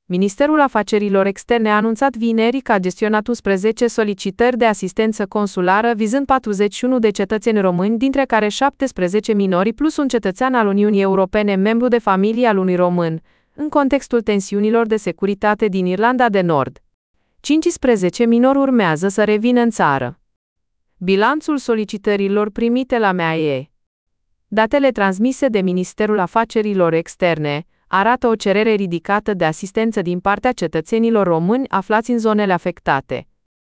Ministerul Afacerilor Externe a anunțat vineri că a gestionat 11 solicitări de asistență consulară vizând 41 de cetățeni români, dintre care 17 minori plus un cetățean al Uniunii Europene, membru de familie al unui român, în contextul tensiunilor de securitate din Irlanda de Nord. 15 minori urmează să revină în țară. Bilanțul solicitărilor primite la MAE. Datele transmise de Ministerul Afacerilor Externe arată o cerere ridicată de asistență din partea cetățenilor români aflați în zonele afectate.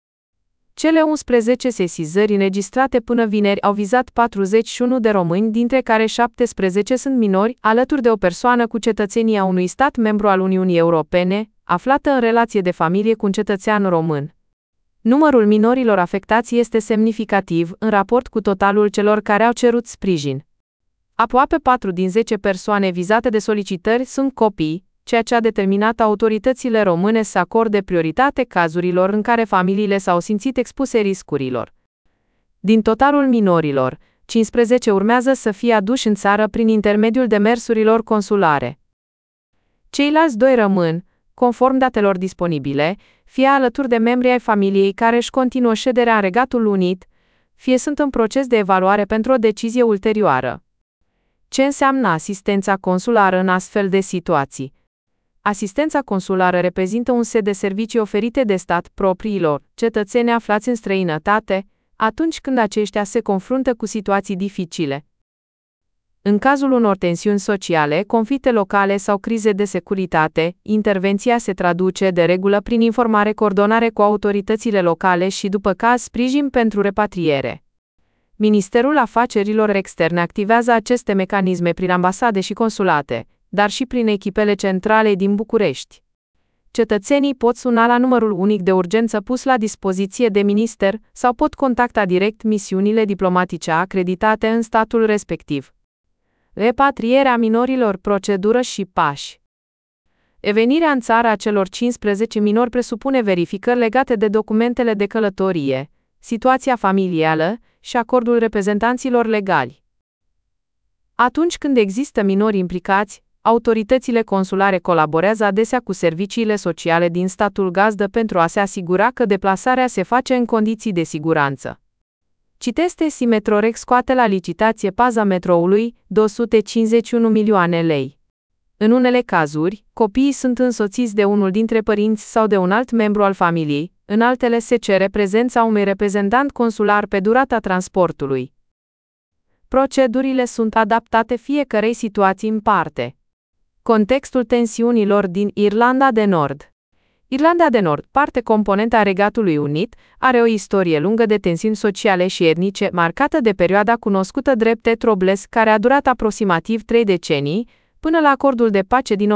Cele 11 sesizări înregistrate până vineri au vizat 41 de români, dintre care 17 sunt minori, alături de o persoană cu cetățenia unui stat membru al Uniunii Europene, aflată în relație de familie cu un cetățean român. Numărul minorilor afectați este semnificativ în raport cu totalul celor care au cerut sprijin. Aproape 4 din 10 persoane vizate de solicitări sunt copii, ceea ce a determinat autoritățile române să acorde prioritate cazurilor în care familiile s-au simțit expuse riscurilor. Din totalul minorilor, 15 urmează să fie aduși în țară prin intermediul demersurilor consulare. Ceilalți 2 rămân, conform datelor disponibile, fie alături de membri ai familiei care își continuă șederea în Regatul Unit, fie sunt în proces de evaluare pentru o decizie ulterioară. Ce înseamnă asistența consulară în astfel de situații? Asistența consulară reprezintă un set de servicii oferite de stat propriilor cetățeni aflați în străinătate, atunci când aceștia se confruntă cu situații dificile. În cazul unor tensiuni sociale, conflicte locale sau crize de securitate, intervenția se traduce de regulă prin informare, coordonare cu autoritățile locale și, după caz, sprijin pentru repatriere. Ministerul Afacerilor Externe activează aceste mecanisme prin ambasade și consulate, dar și prin echipele centrale din București. Cetățenii pot suna la numărul unic de urgență pus la dispoziție de minister sau pot contacta direct misiunile diplomatice acreditate în statul respectiv. Repatrierea minorilor, procedură și pași. Venirea în țară a celor 15 minori presupune verificări legate de documentele de călătorie, situația familială și acordul reprezentanților legali. Atunci când există minori implicați, autoritățile consulare colaborează adesea cu serviciile sociale din statul gazdă pentru a se asigura că deplasarea se face în condiții de siguranță. Citeste Simetrorex scoate la licitație paza metroului, 251 milioane lei. În unele cazuri, copiii sunt însoțiți de unul dintre părinți sau de un alt membru al familiei, în altele se cere prezența unui reprezentant consular pe durata transportului. Procedurile sunt adaptate fiecărei situații în parte. Contextul tensiunilor din Irlanda de Nord. Irlanda de Nord, parte componentă a Regatului Unit, are o istorie lungă de tensiuni sociale și etnice, marcată de perioada cunoscută drept Tetrobles, care a durat aproximativ 3 decenii, până la acordul de pace din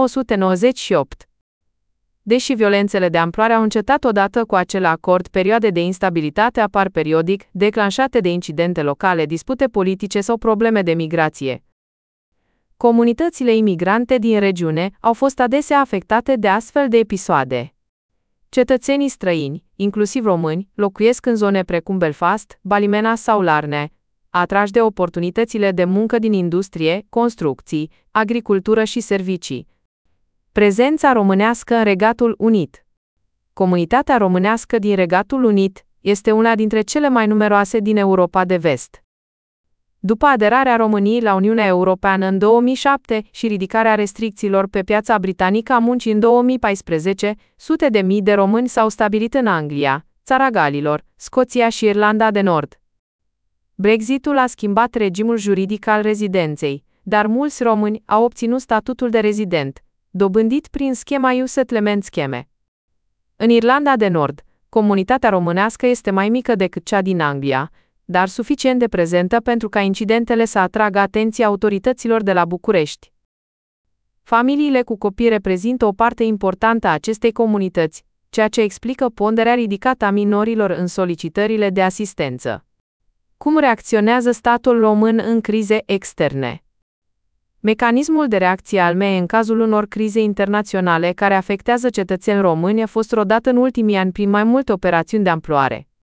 1998. Deși violențele de amploare au încetat odată cu acel acord, perioade de instabilitate apar periodic, declanșate de incidente locale, dispute politice sau probleme de migrație. Comunitățile imigrante din regiune au fost adesea afectate de astfel de episoade. Cetățenii străini, inclusiv români, locuiesc în zone precum Belfast, Ballymena sau Larne, atrași de oportunitățile de muncă din industrie, construcții, agricultură și servicii. Prezența românească în Regatul Unit. Comunitatea românească din Regatul Unit este una dintre cele mai numeroase din Europa de Vest. După aderarea României la Uniunea Europeană în 2007 și ridicarea restricțiilor pe piața britanică a muncii în 2014, sute de mii de români s-au stabilit în Anglia, Țara Galilor, Scoția și Irlanda de Nord. Brexitul a schimbat regimul juridic al rezidenței, dar mulți români au obținut statutul de rezident, dobândit prin schema EU Settlement Scheme. În Irlanda de Nord, comunitatea românească este mai mică decât cea din Anglia, dar suficient de prezentă pentru ca incidentele să atragă atenția autorităților de la București. Familiile cu copii reprezintă o parte importantă a acestei comunități, ceea ce explică ponderea ridicată a minorilor în solicitările de asistență. Cum reacționează statul român în crize externe? Mecanismul de reacție al MAE în cazul unor crize internaționale care afectează cetățeni români a fost rodat în ultimii ani prin mai multe operațiuni de amploare.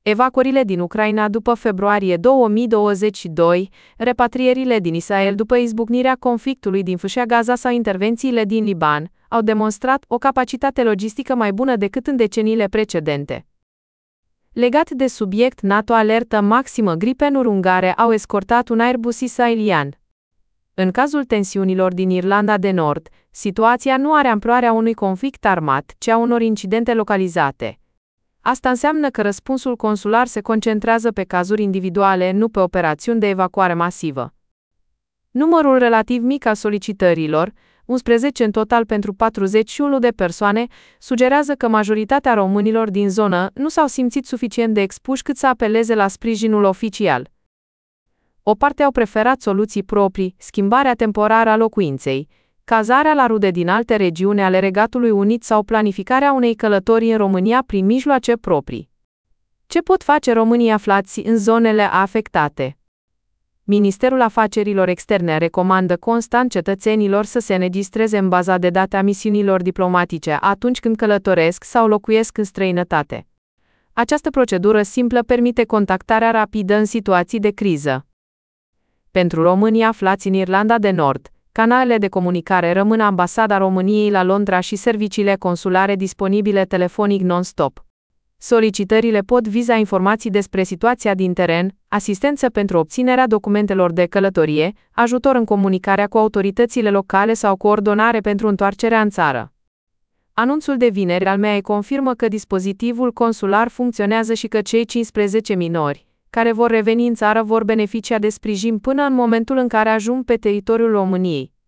Evacuările din Ucraina după februarie 2022, repatrierile din Israel după izbucnirea conflictului din Fâșia Gaza sau intervențiile din Liban, au demonstrat o capacitate logistică mai bună decât în deceniile precedente. Legat de subiect, NATO alertă maximă, Gripenuri ungare au escortat un Airbus israelian. În cazul tensiunilor din Irlanda de Nord, situația nu are amploarea unui conflict armat, ci a unor incidente localizate. Asta înseamnă că răspunsul consular se concentrează pe cazuri individuale, nu pe operațiuni de evacuare masivă. Numărul relativ mic al solicitărilor, 11 în total pentru 41 de persoane, sugerează că majoritatea românilor din zonă nu s-au simțit suficient de expuși cât să apeleze la sprijinul oficial. O parte au preferat soluții proprii, schimbarea temporară a locuinței, cazarea la rude din alte regiuni ale Regatului Unit sau planificarea unei călătorii în România prin mijloace proprii. Ce pot face românii aflați în zonele afectate? Ministerul Afacerilor Externe recomandă constant cetățenilor să se înregistreze în baza de date a misiunilor diplomatice atunci când călătoresc sau locuiesc în străinătate. Această procedură simplă permite contactarea rapidă în situații de criză. Pentru românii aflați în Irlanda de Nord, canalele de comunicare rămân Ambasada României la Londra și serviciile consulare disponibile telefonic non-stop. Solicitările pot viza informații despre situația din teren, asistență pentru obținerea documentelor de călătorie, ajutor în comunicarea cu autoritățile locale sau coordonare pentru întoarcerea în țară. Anunțul de vineri al MEAE confirmă că dispozitivul consular funcționează și că cei 15 minori, care vor reveni în țară, vor beneficia de sprijin până în momentul în care ajung pe teritoriul României.